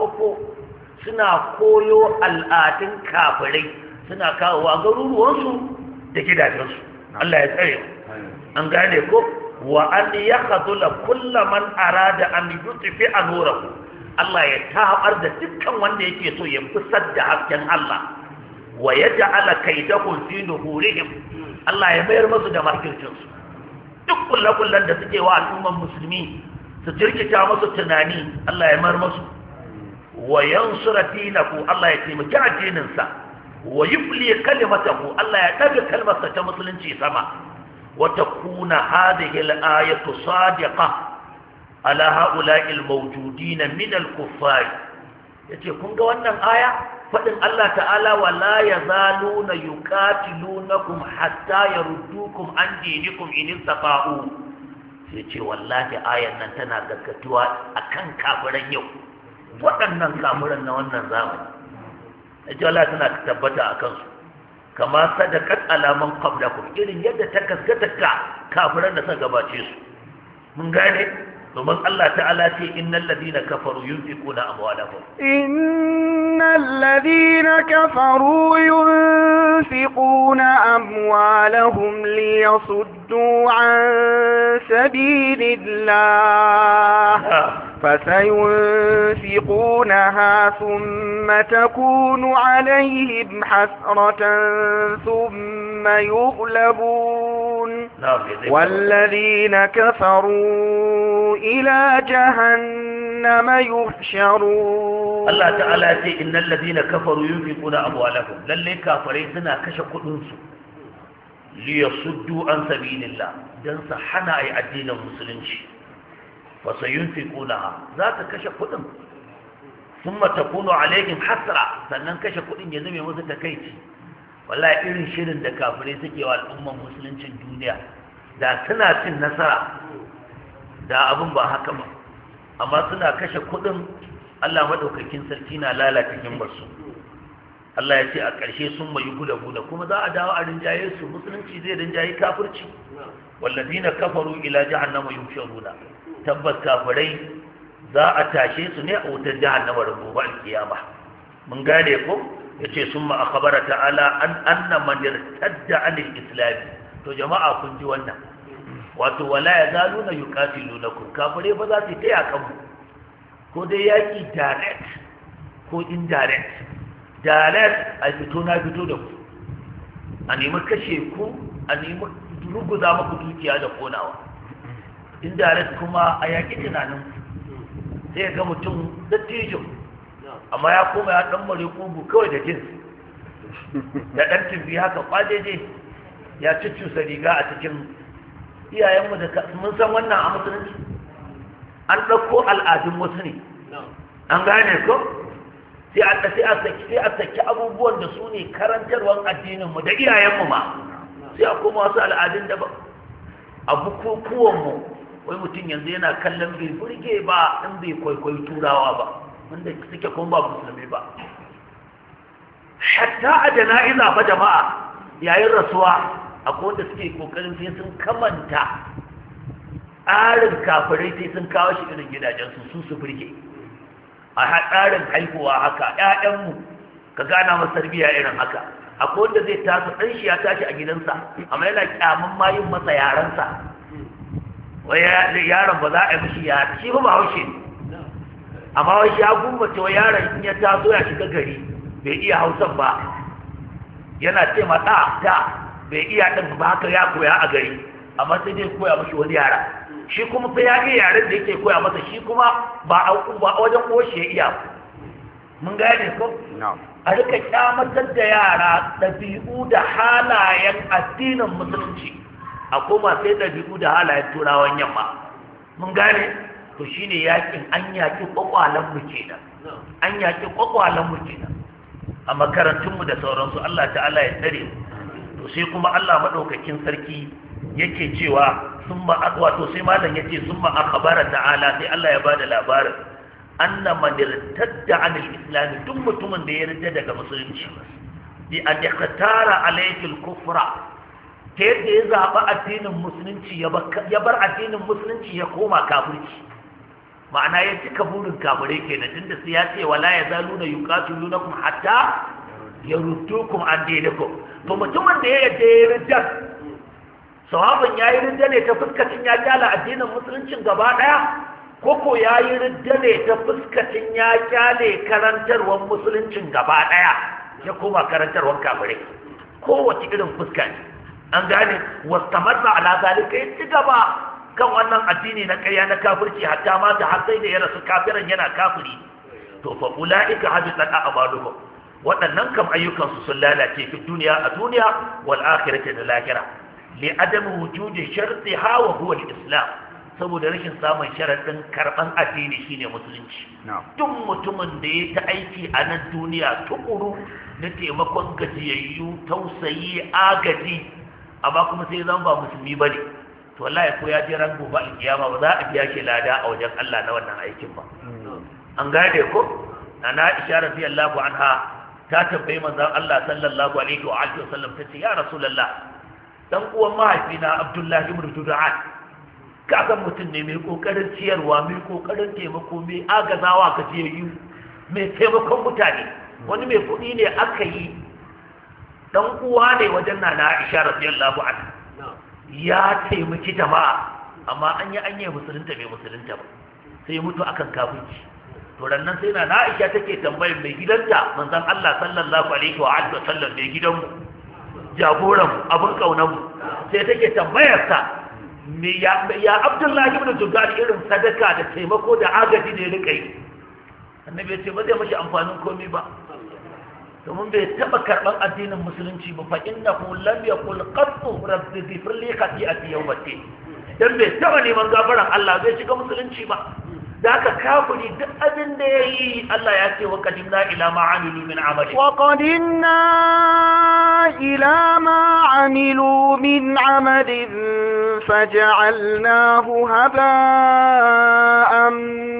suna koyo al'adun kafirai, suna kawowa garuruwansu da gidajensu. Allah ya tsare an gane ko, wa an yakhdhula kullu man arada an yutfi nurahu, Allah ya tabar da dukkan wanda yake so ya fusar da hasken Allah, wa yaj'ala kaydahum fi nuhurihim, Allah ya mayar musu da makircinsu. duk kullakullan da suke wa al'umman musulmi su jirkita musu tunani, Allah ya mayar musu. wa yansura dinahu, Allah ya taimaki addininsa. wa yufli kalimatahu, Allah ya daga kalmarsa ta musulunci sama. wa takuna hadhihi al-ayatu sadiqa ala ha'ula'i al-mawjudin min al-kuffar. yace kun ga wannan aya, fadin Allah ta'ala, wala yazaluna yuqatilunakum hatta yaruddukum an dinikum in istaqa'u. yace wallahi ayan nan tana gaskatuwa akan kafiran yau, waɗannan kafiran na wannan zamani. yace Allah tana tabbata akan su, kama sadaqat alaman qablakum, irin yadda ta gaskata kafiran da suka gabace su. mun gane, domin Allah ta'ala ce innal ladina kafaru yunfiquna amwalahum, innal ladina kafaru yunfiquna amwalahum liyasuddu an sabilillah فسينفقونها ثم تكون عليهم حسرة ثم يغلبون والذين كفروا إلى جهنم يحشرون. الله تعالى يقول إن الذين كفروا ينفقون أموالهم، للي كافرين سنا كشكوا أنسوا ليصدوا عن سبيل الله، دنس حنا أي الدين المسلمين، fasayunfiqunaha, za ta kashe kudin, thumma takunu alaihim hasra, sannan kashe kudin ya zame musu takeici. wallahi irin shirin da kafirai suke wa al'umman musuluncin duniya, da suna cin nasara da abin ba haka ba, amma suna kashe kudin. Allah madaukakin sarki na lalata himmarsu. Allah ya ce a ƙarshe sun mai guda kuma za a dawo a rinjaye su, musulunci zai rinjaye kafirci. wallazina kafaru ila jahannama yusharuna, tabbas kafirai za a tashe su ne a wutar jahannama da gobe alkiyama. mun gane ko, yace summa akhbara ta'ala an anna man irtadda anil islam. to jama'a kun ji wannan, wato wala yazaluna yuqatilunakum, kafirai ba za su taya kanmu, ko dai yaki direct ko indirect. direct a fito na fito da ku, a nemi kashe ku, a nemi ruguza maku dukiya da konawa. indirect kuma a yaƙi tunanin, sai ga mutum dattijo amma ya koma ya dan mare kugu kawai da jins da dan tumbi haka kwajeje ya cuccusa riga a cikin iyayenmu da mun san wannan a musulunci an ɗauko al'adun wasu ne an gane ko sai a saki abubuwan da su ne karantarwar addininmu da iyayenmu ma sai a koma wasu al'adun da ba a bukukuwanmu wai mutum yanzu yana kallon bai burge ba in bai kwaikwayi turawa ba wanda suke kuma ba musulmi ba hatta a jana'iza ba jama'a yayin rasuwa akwai wanda suke kokarin sai sun kamanta tsarin kafirai sai sun kawo shi irin gidajensu su burge a tsarin haihuwa haka ƴaƴanmu ka gana masa tarbiyya irin haka akwai wanda zai taso ɗan shi ya tashi a gidansa amma yana kyamun mayin masa yaransa wai yaron ba za a yi mishi ya shi ba haushe ne amma wai shi ya gumbace wa yaron in ya taso ya shiga gari bai iya hausan ba yana ce ma ta bai iya ɗin ba haka ya koya a gari amma sai dai koya mishi wani yara shi kuma fa ya iya yaren da yake koya masa shi kuma ba a wajen ƙoshi ya iya mun gane ko a rika kyamatar da yara ɗabi'u da halayen addinin musulunci a koma sai ɗabi'u da halayen turawan yamma mun gane to shine yakin an yaki kwakwalenmu kenan an yaki kwakwalenmu kenan a makarantunmu da sauransu Allah ta'ala ya tsare to sai kuma Allah madaukakin sarki yake cewa wato sai malam yace summa akhbara ta'ala sai Allah ya bada labarin anna man irtadda anil islam duk mutumin da ya yarda daga musulunci bi an yakhtara alayhi al-kufra ta yadda ya zaba addinin musulunci ya bar addinin musulunci ya koma kafirci ma'ana ya cika burin kafirai kenan tunda sai ya ce wala yazaluna yuqatilunakum hatta yaruddukum an dinikum to mutumin da ya yarda ya yarda sawaban yayi ridda ne ta fuskacin ya kyala addinin musuluncin gaba daya koko yayi ridda ne ta fuskacin ya kyale karantarwar musuluncin gaba daya ya koma karantarwar kafirai kowace irin fuska ne an gane wastamarra ala zalika ya ci gaba kan wannan addini na ƙarya na kafirci hatta ma ta har sai da ya rasu kafiran yana kafiri to fa ulaika habitat a'maluhum waɗannan kam ayyukansu sun lalace fi duniya a duniya wal akhirati da lahira li adam wujudi shartiha wa huwa al-islam saboda rashin samun sharadin karban addini shine musulunci duk mutumin da ya ta aiki a nan duniya tukuru na taimakon gajiyayyu tausayi agaji amma kuma sai zan ba musulmi bane to wallahi ko ya je ran gobe alkiyama ba za a biya shi lada a wajen Allah na wannan aikin ba an gane ko ana Aisha radiyallahu anha ta tambayi manzon Allah sallallahu alaihi wa alihi wasallam tace ya rasulullah dan uwan mahaifina Abdullahi ibn Judan ka san mutum ne mai kokarin ciyarwa mai kokarin taimako mai agazawa ga jiyayyu mai taimakon mutane wani mai kuɗi ne aka yi dan uwa ne wajen nana Aisha radiyallahu anha ya taimaki jama'a amma an yi musulunta bai musulunta ba sai mutu akan kafirci to rannan sai na Aisha take tambayar mai gidanta manzon Allah sallallahu alaihi wa alihi wasallam mai gidanmu jagoran abun kaunan mu sai take tambayar sa me ya Abdullahi ibn Judan irin sadaka da taimako da agaji da ya rika yi annabi ya ce ba zai mashi amfanin komai ba domin bai taba karban addinin musulunci ba fa innahu lam yaqul qattu rabbi ighfir li khati'ati yawm ad-din dan bai taba neman gafaran Allah zai shiga musulunci ba da aka kafiri duk abin da ya yi Allah ya ce wa qadimna ila ma amilu min amali wa qadimna ila ma amilu min amalin faj'alnahu haba'an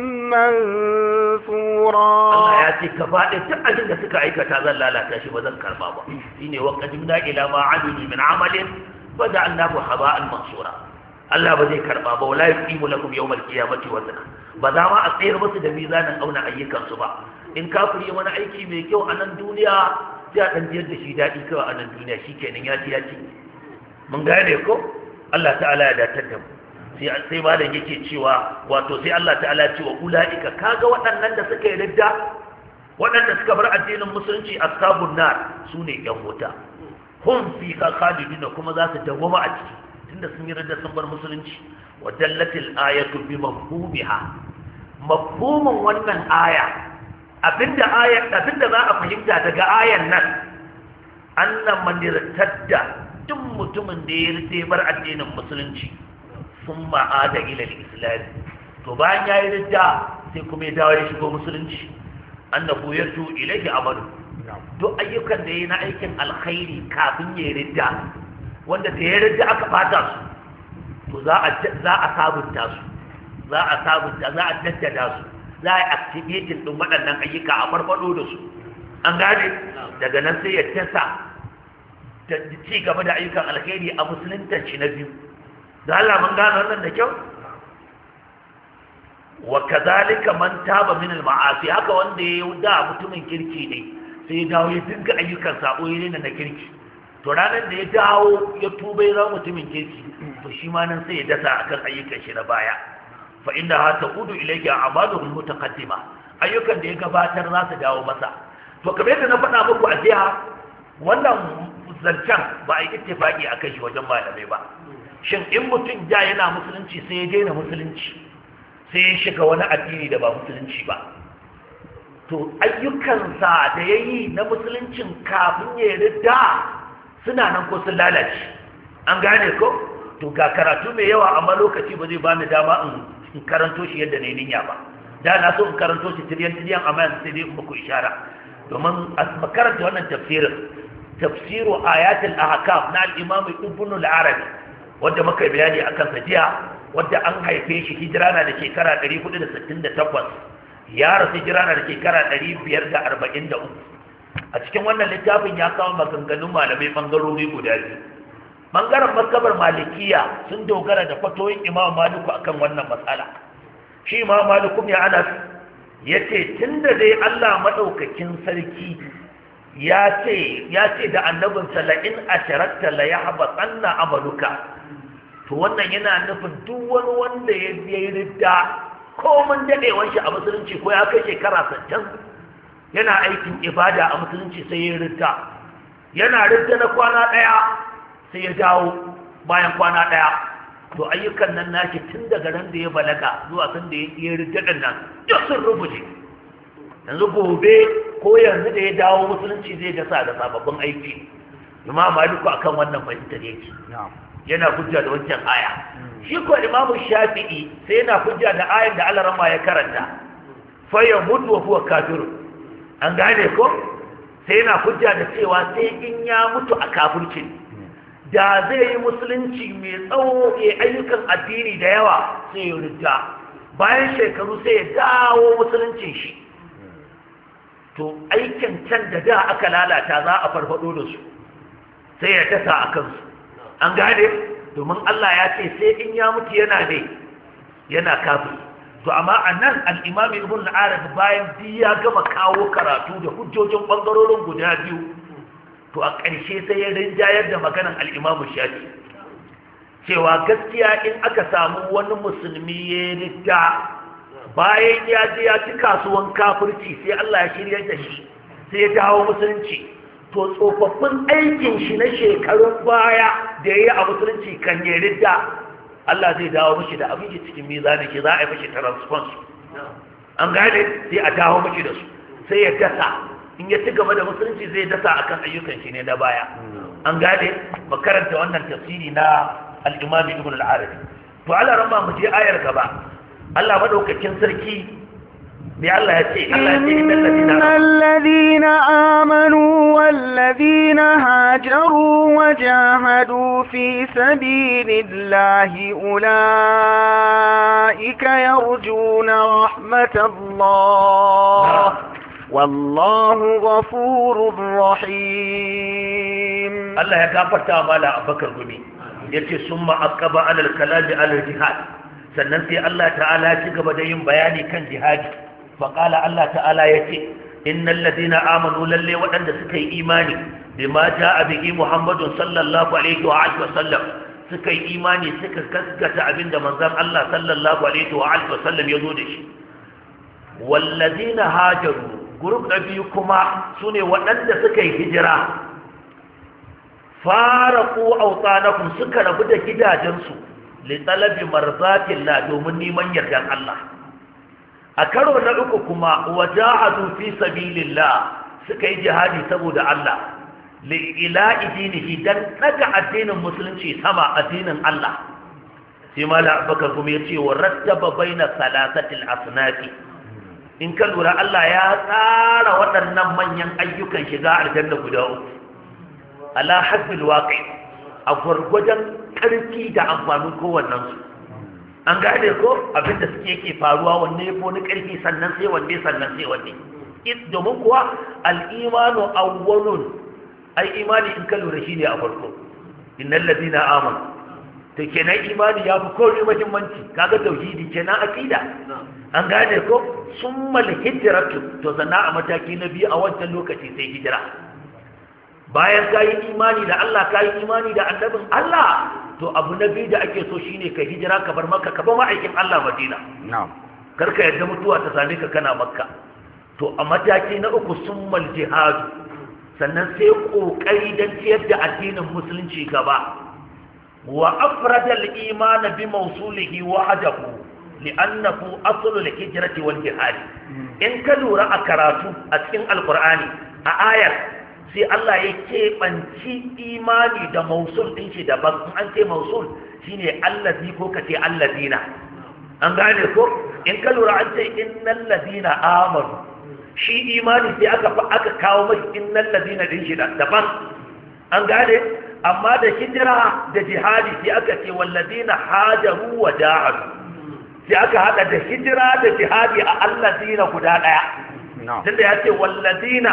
mansura Allah ya ce ka faɗi duk abin da suka aikata zan lalata shi ba zan karba ba shine wa qadimna ila ma amilu min amalin faj'alnahu haba'an mansura Allah ba zai karba ba wala yuqimu lakum yawmal qiyamati wazna ba za ma a tsayar musu da mizanin auna ayyukansu ba in kafiri wani aiki mai kyau a nan duniya sai a dan jiyar da shi daɗi kawai a nan duniya shikenan ya ci mun gane ko Allah ta'ala ya datar da mu sai malam yake cewa wato sai Allah ta'ala ya ce wa ulaika kaga waɗannan da suka yi ridda waɗanda suka bar addinin musulunci ashabun nar sune yan wuta hum fi khalidina kuma za su dawwama a ciki tunda sun yi ridda sun bar musulunci wa dallatil ayatu bi mafhumiha mafhumin wannan aya abinda za a fahimta daga ayan nan annan man irtadda duk mutumin da ya rike bar addinin musulunci sun ma'ada ila al-islam to bayan yayi ridda sai kuma ya dawo ya shigo musulunci annahu yarju ilayhi amalu duk ayyukan da yayi na aikin alkhairi kafin ya ridda wanda da ya ridda aka fata su to za a sabunta su za a jaddada su za a activating din waɗannan ayyuka a farfado da su an gane daga nan sai ya tasa da ci gaba da ayyukan alkhairi a musulunta shi na biyu da Allah mun gane wannan da kyau wa kadhalika man taba min al-ma'asi haka wanda ya da mutumin kirki ne sai ya dawo ya dinga ayyukan sabo ne na kirki to ranar da ya dawo ya tuba ya zama mutumin kirki to shi ma nan sai ya dasa akan ayyukan shi na baya fa inda ha taqudu ilayka a'maluhu al-mutaqaddima ayyukan da ya gabatar za su dawo masa to kamar yadda na faɗa muku a jiya wannan zancen ba a yi ittifaqi akan shi wajen malamai ba shin in mutum da yana musulunci sai ya daina musulunci sai ya shiga wani addini da ba musulunci ba to ayyukansa da ya yi na musuluncin kafin ya ridda suna nan ko sun lalace an gane ko to ga karatu mai yawa amma lokaci ba zai bani dama in karanto shi yadda ne niyya ba da na so in karanto shi tiryan amma yanzu sai dai in muku ishara domin a makaranta wannan tafsiru ayatul ahkam na al-imam ibn al-arabi wanda muka bayani akan sa jiya wanda an haife shi hijira na da shekara 468 ya rasu hijira na da shekara 543 a cikin wannan littafin ya kawo maganganun malamai bangarori guda biyu bangaren mazhabar malikiya sun dogara da fatoyin imam maliku akan wannan matsala shi imam maliku ya ana yace tunda dai Allah madaukakin sarki ya ce da annabinsa la in asharakta la yahbatanna amaluka to wannan yana nufin duk wani wanda ya yi ridda ko mun dadewan shi a musulunci ko ya kai shekara 60 yana aikin ibada a musulunci sai ya ridda yana ridda na kwana daya sai ya dawo bayan kwana daya to ayyukan nan nashi tun daga ran da ya balaga zuwa san da ya ridda din nan duk sun rubuce yanzu gobe ko yanzu da ya dawo musulunci zai gasa da sababbin aiki imam maliku akan wannan fahimtar yake yana hujja da wancan aya shi ko imamu shafi'i sai yana hujja da ayan da Allah rama ya karanta fa yamutu wa huwa kafir an gane ko sai yana hujja da cewa sai in ya mutu a kafirci da zai yi musulunci mai tsawo ya ayyukan addini da yawa sai ya rida bayan shekaru sai ya dawo musuluncin shi to aikin can da aka lalata za a farfado da su sai ya tasa a kansu an gane domin Allah ya ce sai in ya mutu yana kafin to amma a nan al'imami ibn al-arab bayan ya gama kawo karatu da hujjojin ɓangarorin guda biyu to a ƙarshe sai ya rinjayar da maganan al'imamu shafi cewa gaskiya in aka samu wani musulmi ya rida bayan ya je ya ci kasuwan kafirci sai Allah ya shirya da shi sai ya dawo musulunci to tsofaffin aikin shi na shekarun baya da ya yi a musulunci kan ya ridda Allah zai dawo mashi da abin shi cikin mizanin shi za a yi mashi transfers an gane sai a dawo mashi da su sai ya dasa in ya ci gaba da musulunci zai dasa akan ayyukan shi ne na baya an gane makaranta wannan tafsiri na al-Imam Ibn al-Arabi to Allah ramma mu je ayar gaba Allah madaukakin sarki me Allah ya ce Allah ya ce innal ladina amanu wal ladina hajaru wajahadu fi sabilillahi ulaika yarjuna rahmatallah wallahu ghafurur rahim Allah ya gafarta mala Abubakar gumi yace summa aqaba alal kalami alal jihad sannan sai Allah ta'ala ci gaba da yin bayani kan jihadi faƙala Allah ta'ala ya ce innal ladina amanu lalle waɗanda suka yi imani bima ja'a bihi Muhammadun sallallahu alaihi wa alihi wasallam suka yi imani suka gaskata abinda manzon Allah sallallahu alaihi wa alihi wasallam ya zo da shi wal ladina hajaru group na biyu kuma sune waɗanda suka yi hijira faraqu awtanakum suka rabu da gidajensu li talabi marzatillah domin neman yardan Allah a karo na uku kuma wajahadu fi sabilillah suka yi jihadi saboda Allah ila idinihi dan daga addinin musulunci sama addinin Allah sai mala abakar kuma yace wa rattaba baina salasatil asnafi in ka lura Allah ya tsara waɗannan manyan ayyukan shiga aljanna guda uku ala hasbil waqi a gurgudan karfi da amfanin kowannen su an gane ko abinda suke yake faruwa wanne ya fi karfi sannan sai wanne domin kuwa al-imanu awwalun ai imani in ka lura shine a farko innal ladina amanu to kenan imani ya fi komai muhimmanci kaga tauhidi kenan aqida an gane ko summal hijratu to sannan a mataki na biyu a wancan lokaci sai hijira bayan kayi imani da Allah kayi imani da annabin Allah to abu na biyu da ake so shine ka hijira ka bar Makka ka bar ma'aikin Allah Madina na'am karka yadda mutuwa ta same ka kana Makka to a mataki na uku summal jihad sannan sai kokari dan ciyar da addinin musulunci gaba wa afrada al-iman bi mawsulihi wahdahu li'annahu aslu al-hijrati wal jihad in ka lura a karatu a cikin alqur'ani a ayar sai Allah ya keɓanci imani da mausul ɗin shi daban in an ce mausul shine allazi ko ka ce allazina an gane ko in ka lura an ce innal ladina amanu shi imani sai aka kawo mai innal ladina ɗin shi daban an gane amma da hijira da jihadi sai aka ce wallazina hajaru wa jahadu sai aka hada da hijira da jihadi a allazina guda ɗaya tunda ya ce wallazina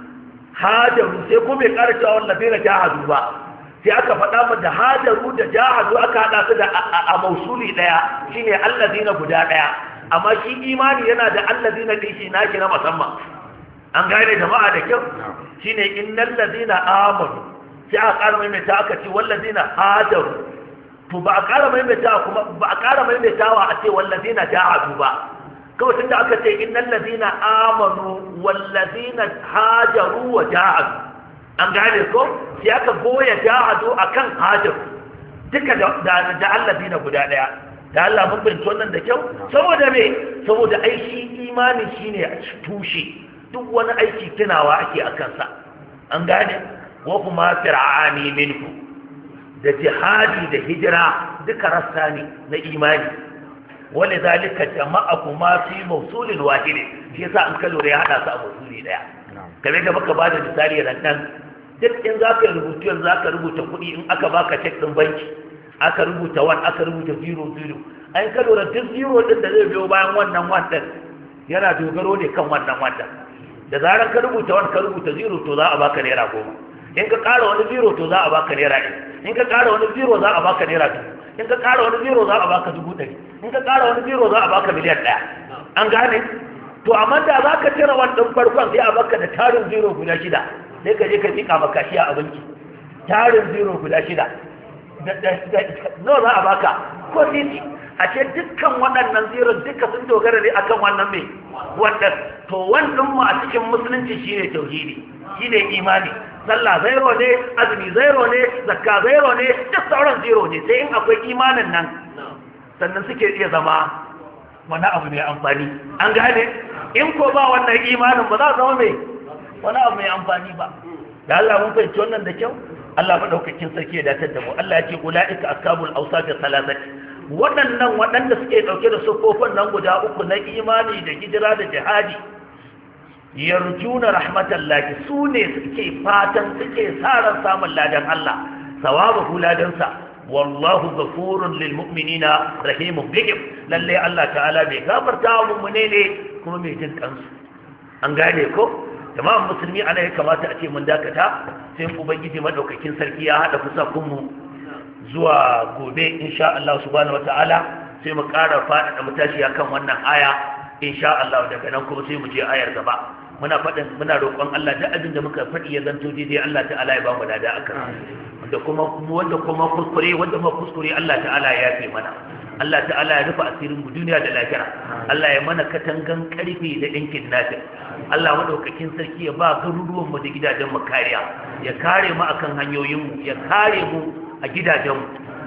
hajaru sai kuma bai ƙara cewa wallazina jahadu ba sai aka faɗa mu da hajaru da jahadu aka haɗa su da a mausuli ɗaya shine allazina guda ɗaya amma shi imani yana da allazina ɗin shi nashi na musamman an gane jama'a da kyau shine innal ladina amanu sai aka ƙara maimaita aka ce wallazina hajaru to ba a ƙara maimaitawa kuma ba a ƙara maimaitawa a ce wallazina jahadu ba kawai tunda aka ce innal ladina amanu wallazina hajaru wa jahadu an gane ko sai aka goya jahadu akan hajaru duka da alladina guda daya da Allah mun bin wannan da kyau saboda me saboda aiki imani shine a tushe duk wani aiki tunawa ake akan sa an gane wa kuma fir'ani minku da jihadi da hijira duka rassa ne na imani wani zalika jama'akuma fi mawsulin wahid shi yasa an kallo ya hada su a mawsuli daya kamar da baka bada misali nan duk in zaka rubuta yanzu zaka rubuta kuɗi in aka baka check din banki aka rubuta 1 aka rubuta 00 an kallo da duk 0 din da zai biyo bayan wannan 1 din yana dogaro ne kan wannan 1 din da zaran ka rubuta 1 ka rubuta 0 to za a baka naira 10 in ka ƙara wani 0 to za a baka naira 1 in ka ƙara wani 0 za a baka naira 2 in ka ƙara wani 0 za a baka 100 in ka ƙara wani 0 za a baka miliyan 1 an gane to amma da za ka cire wannan farkon sai a baka da tarin 0 guda 6 sai ka je ka tsika maka shi a abinci tarin 0 guda 6 no za a baka ko titi a ce dukkan waɗannan 0 duka sun dogara ne akan wannan mai wannan to wannan mu a cikin musulunci shine tauhidi shine imani sallah zairo ne azumi zairo ne zakka zairo ne duk sauran zero ne sai in akwai imanin nan sannan suke iya zama wani abu mai amfani an gane in ko ba wannan imanin ba za a zama mai wani abu mai amfani ba da Allah mun fahimci wannan da kyau Allah madaukakin sarki ya datar da mu Allah ya ce ulaika ashabul awsat salasati waɗannan waɗanda suke dauke da sufofin nan guda uku na imani da hijira da jihadi yarjuna rahmatallahi su ne suke fatan suke sa ran samun ladan Allah sawabu ladansa wallahu ghafurun lil mu'minina rahimun bihim lalle Allah ta'ala bai gafarta wa mu'mine ne kuma mai jin kansu an gane ko jama'an musulmi ana ya kamata a ce mun dakata sai ubangiji madaukakin sarki ya hada fusakun mu zuwa gobe insha Allah subhanahu wataala sai mu ƙara faɗaɗa mutashi kan wannan aya insha Allah daga nan kuma sai mu je ayar gaba muna roƙon Allah da abin da muka faɗi ya zanto daidai Allah ta'ala ya ba mu dada akan wanda kuma kuskure Allah ta'ala ya yafe mana Allah ta'ala ya rufe asirin mu duniya da lahira Allah ya mana katangan karfe da ɗinkin nafin Allah madaukakin sarki ya ba garuruwan mu da gidajen mu kariya ya kare mu akan hanyoyin mu ya kare mu a gidajen mu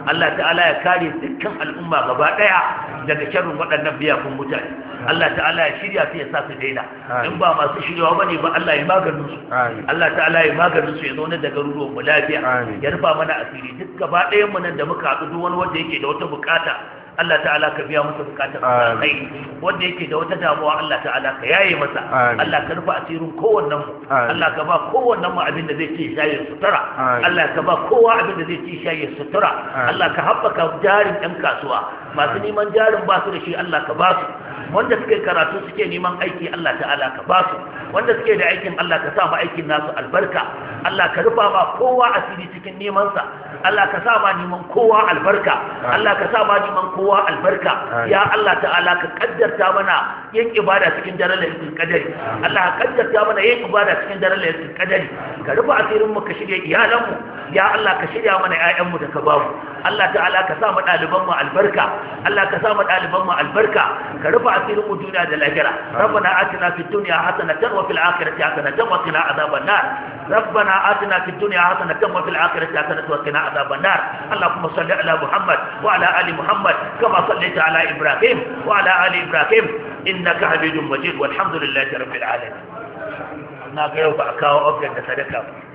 Allah ta'ala ya kare dukkan al'umma gaba daya daga sharrin waɗannan biyafin mutane Allah ta'ala ya shirya su ya sa su daina in ba masu shiryawa bane ba Allah ya maganin su Allah ta'ala ya maganin su ya zo ne daga ruwan mu lafiya ya rufa mana asiri duk gaba ɗayan mu nan da muka haɗu duk wani wanda yake da wata bukata Allah ta'ala ka biya masa bukatar kai wanda yake da wata damuwa Allah ta'ala ka yaye masa Allah ka rufa asirin kowannen mu Allah ka ba kowannen mu abin da zai ci shayin sutura Allah ka ba kowa abin da zai ci shayin sutura Allah ka haɓaka jarin ɗan kasuwa masu neman jarin ba su da shi Allah ka ba su wanda suke karatu suke neman aiki Allah ta'ala ka ba su wanda suke da aikin Allah ka sa ma aikin nasu albarka Allah ka rufa ma kowa asiri cikin neman sa Allah ka sa ma neman kowa albarka Allah ka sa ma neman kowa albarka ya Allah ta'ala ka kaddarta mana yin ibada cikin daren lailatul qadari Allah ka kaddarta mana yin ibada cikin daren lailatul qadari ka rufa asirin mu ka shirye iyalan mu ya Allah ka shirya mana ƴaƴan mu da ka bamu Allah ta'ala ka sa mu ɗaliban mu albarka Allah ka sa mu ɗaliban mu albarka ka rufa asirin mu duniya da lahira rabbana atina fid dunya hasanatan wa fil akhirati hasanatan wa qina adhaban nar rabbana atina fid dunya hasanatan wa fil akhirati hasanatan wa qina adhaban nar allahumma salli ala muhammad wa ala ali muhammad kama sallaita ala ibrahim wa ala ali ibrahim innaka hamidum majid walhamdulillahi rabbil alamin na ga yau ba kawo object da sadaka